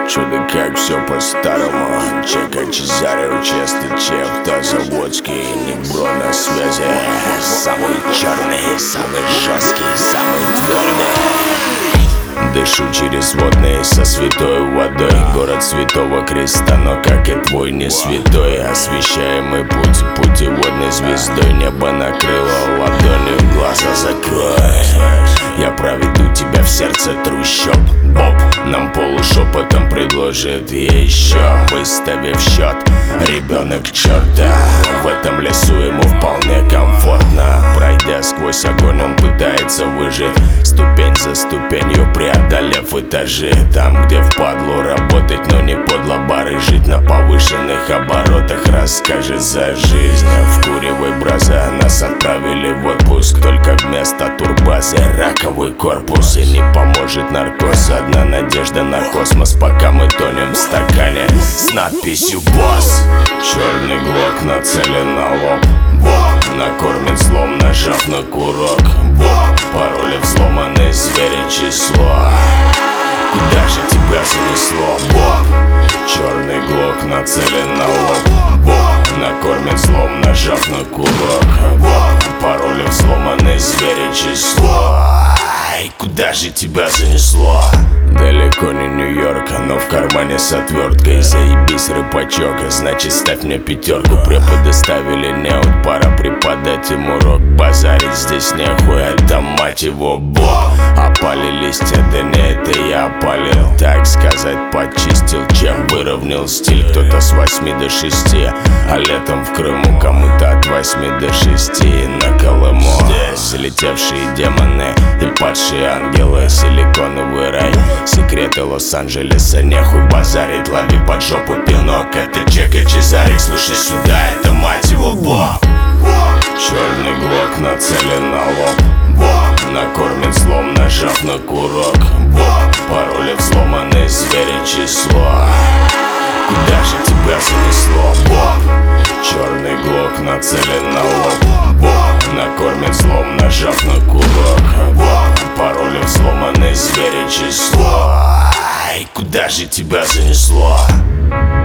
Чудо как все по-старому. Чека Чезарео, Честер Чеф, Тазаводский, Никбро на связи. Самый черный, самый жесткий, самый твердый. Дышу через водные со святой водой. Город Святого Креста, но как и твой не святой. Освещаемый путь путеводной звездой. Небо накрыло ладонью, глаза закрой. Я проведу тебя в сердце трущоб. Боб нам полушепотом предложит еще, выставив счет. Ребенок черта, в этом лесу ему вполне комфортно. Пройдя сквозь огонь, он пытается выжить, ступень за ступенью преодолев этажи. Там, где впадло работать, но не подло бары жить. На повышенных оборотах расскажет за жизнь. В куревой браза нас отправили в отпуск, только вместо турбазы раковый корпус. И не поможет наркоз, одна надежда на космос, пока мы тонем в стакане с надписью «Босс». Черный глок нацелен на лоб. Боб накормит злом, нажав на курок. Боб пароли взломаны, звери число. Куда же тебя занесло, Боб? Черный глок нацелен на лоб. Боб накормит злом, нажав на курок. Боб пароли взломаны, звери число. Ай, куда же тебя занесло? Далеко не Нью-Йорк, но в кармане с отверткой. Заебись, рыбачок, значит ставь мне пятерку. Преподы ставили неуд, пора преподать им урок. Базарить здесь нехуй, это мать его Бог. Опали листья, да не это я опалил, так сказать почистил, чем выровнял стиль. Кто-то с 8 до 6, а летом в Крыму кому-то от 8 до 6 на Колыму. Здесь летевшие демоны и падшие ангелы, силиконовый рай, секреты Лос-Анджелеса. Нехуй базарить, лови под жопу пинок. Это Чека Чезарео, слушай сюда, это мать его Боб. Черный глок нацелен на лоб. Боб накормит злом, нажав на курок. Боб пароли взломаны, звери число. Куда же тебя занесло, Боб? Черный глок нацелен на лоб. Боб накормит злом, нажав на курок. Боб пароли взломаны, звери число. Ай, куда же тебя занесло?